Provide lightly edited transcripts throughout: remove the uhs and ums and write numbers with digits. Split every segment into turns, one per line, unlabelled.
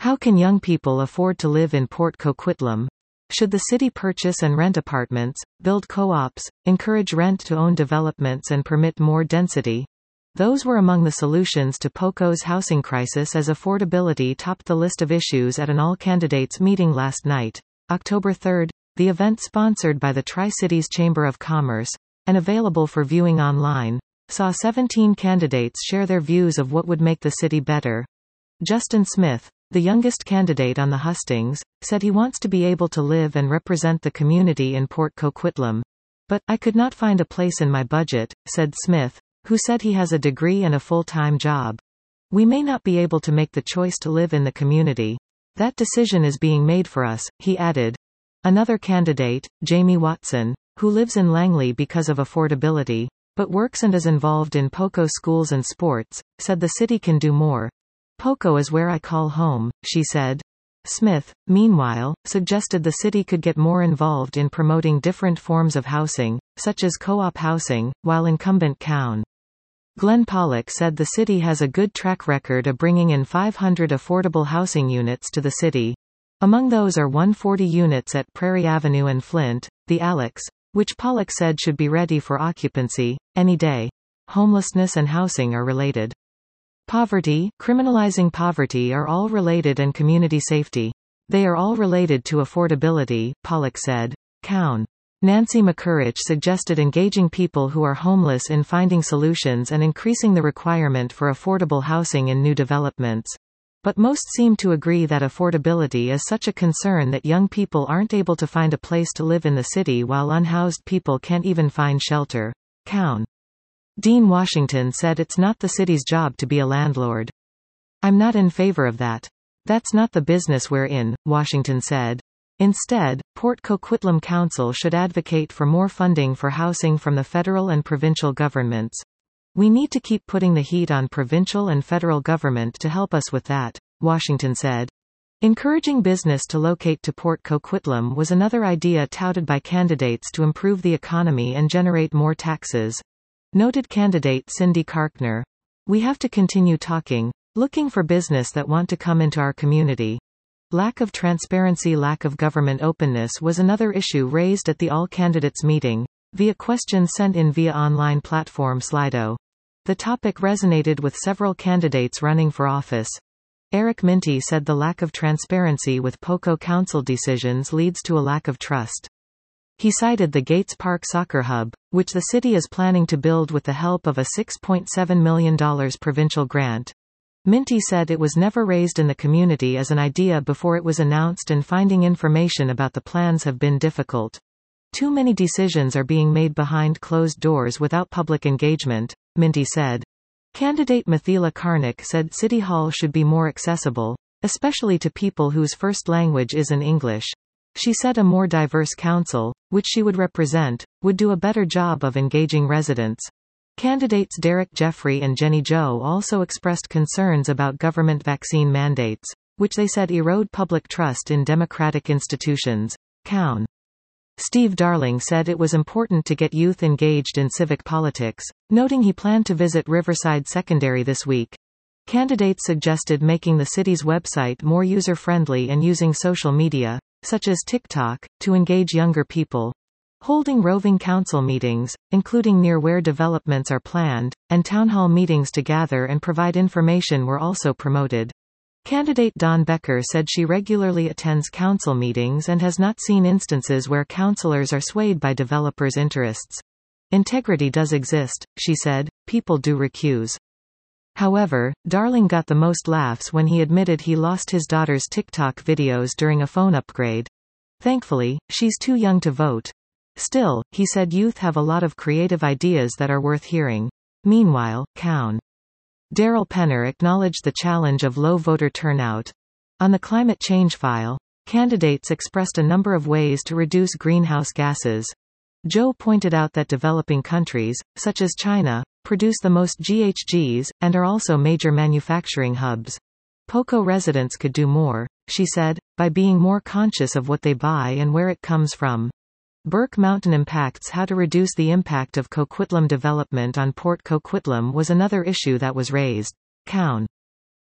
How can young people afford to live in Port Coquitlam? Should the city purchase and rent apartments, build co-ops, encourage rent-to-own developments and permit more density? Those were among the solutions to POCO's housing crisis as affordability topped the list of issues at an all-candidates meeting last night, October 3. The event, sponsored by the Tri-Cities Chamber of Commerce, and available for viewing online, saw 17 candidates share their views of what would make the city better. Justin Smith, the youngest candidate on the hustings, said he wants to be able to live and represent the community in Port Coquitlam. But, I could not find a place in my budget, said Smith, who said he has a degree and a full-time job. We may not be able to make the choice to live in the community. That decision is being made for us, he added. Another candidate, Jamie Watson, who lives in Langley because of affordability, but works and is involved in POCO schools and sports, said the city can do more. POCO is where I call home, she said. Smith, meanwhile, suggested the city could get more involved in promoting different forms of housing, such as co-op housing, while incumbent Cown. Glenn Pollock said the city has a good track record of bringing in 500 affordable housing units to the city. Among those are 140 units at Prairie Avenue and Flint, the Alex, which Pollock said should be ready for occupancy any day. Homelessness and housing are related. Poverty, criminalizing poverty are all related, and community safety. They are all related to affordability, Pollock said. Cown. Nancy McCurrich suggested engaging people who are homeless in finding solutions and increasing the requirement for affordable housing in new developments. But most seem to agree that affordability is such a concern that young people aren't able to find a place to live in the city, while unhoused people can't even find shelter. Cown. Dean Washington said it's not the city's job to be a landlord. I'm not in favor of that. That's not the business we're in, Washington said. Instead, Port Coquitlam Council should advocate for more funding for housing from the federal and provincial governments. We need to keep putting the heat on provincial and federal government to help us with that, Washington said. Encouraging business to locate to Port Coquitlam was another idea touted by candidates to improve the economy and generate more taxes. Noted candidate Cindy Karkner. We have to continue talking, looking for business that want to come into our community. Lack of transparency, lack of government openness was another issue raised at the all-candidates meeting, via questions sent in via online platform Slido. The topic resonated with several candidates running for office. Eric Minty said the lack of transparency with POCO council decisions leads to a lack of trust. He cited the Gates Park Soccer Hub, which the city is planning to build with the help of a $6.7 million provincial grant. Minty said it was never raised in the community as an idea before it was announced, and finding information about the plans have been difficult. Too many decisions are being made behind closed doors without public engagement, Minty said. Candidate Mathila Karnik said City Hall should be more accessible, especially to people whose first language isn't English. She said a more diverse council, which she would represent, would do a better job of engaging residents. Candidates Derek Jeffrey and Jenny Jo also expressed concerns about government vaccine mandates, which they said erode public trust in democratic institutions. Cown. Steve Darling said it was important to get youth engaged in civic politics, noting he planned to visit Riverside Secondary this week. Candidates suggested making the city's website more user-friendly and using social media, such as TikTok, to engage younger people. Holding roving council meetings, including near where developments are planned, and town hall meetings to gather and provide information were also promoted. Candidate Dawn Becker said she regularly attends council meetings and has not seen instances where councillors are swayed by developers' interests. Integrity does exist, she said, people do recuse. However, Darling got the most laughs when he admitted he lost his daughter's TikTok videos during a phone upgrade. Thankfully, she's too young to vote. Still, he said youth have a lot of creative ideas that are worth hearing. Meanwhile, Cown. Daryl Penner acknowledged the challenge of low voter turnout. On the climate change file, candidates expressed a number of ways to reduce greenhouse gases. Joe pointed out that developing countries, such as China, produce the most GHGs, and are also major manufacturing hubs. POCO residents could do more, she said, by being more conscious of what they buy and where it comes from. Burke Mountain Impacts. How to reduce the impact of Coquitlam development on Port Coquitlam was another issue that was raised. Cown.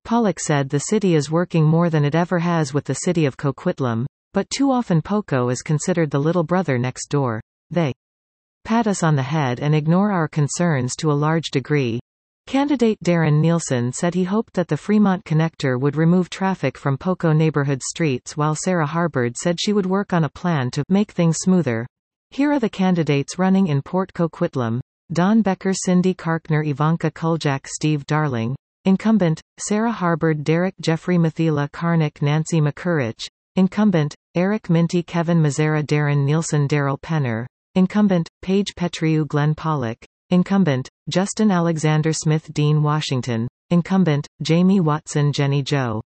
Pollock said the city is working more than it ever has with the city of Coquitlam, but too often POCO is considered the little brother next door. They pat us on the head and ignore our concerns to a large degree. Candidate Darren Nielsen said he hoped that the Fremont Connector would remove traffic from POCO neighborhood streets, while Sarah Harbord said she would work on a plan to make things smoother. Here are the candidates running in Port Coquitlam. Don Becker, Cindy Karkner, Ivanka Kuljak, Steve Darling. Incumbent, Sarah Harbord, Derek Jeffrey, Mathila Karnick, Nancy McCurrich. Incumbent, Eric Minty, Kevin Mazzara, Darren Nielsen, Daryl Penner. Incumbent, Paige Petriou, Glenn Pollock. Incumbent, Justin Alexander Smith, Dean Washington. Incumbent, Jamie Watson, Jenny Jo.